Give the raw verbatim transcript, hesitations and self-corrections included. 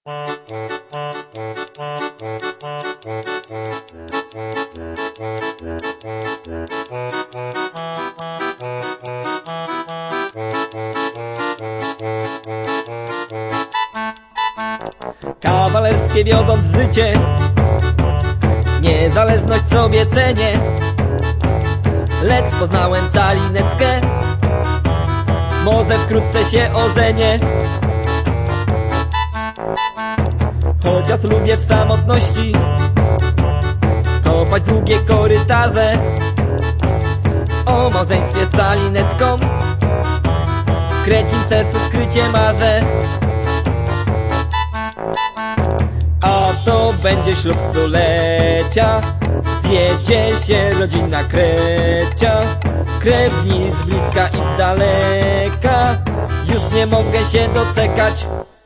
Kawalerskie wiodąc życie, niezależność sobie cenię. Lecz poznałem Talineckę, może wkrótce się ożenię. Chociaż lubię w samotności kopać długie korytarze, o małżeństwie z Talinecką w krecim sercu skrycie marzę. A to będzie ślub stulecia, zjedzie się rodzina krecia, krewni z bliska i z daleka. Już nie mogę się doczekać.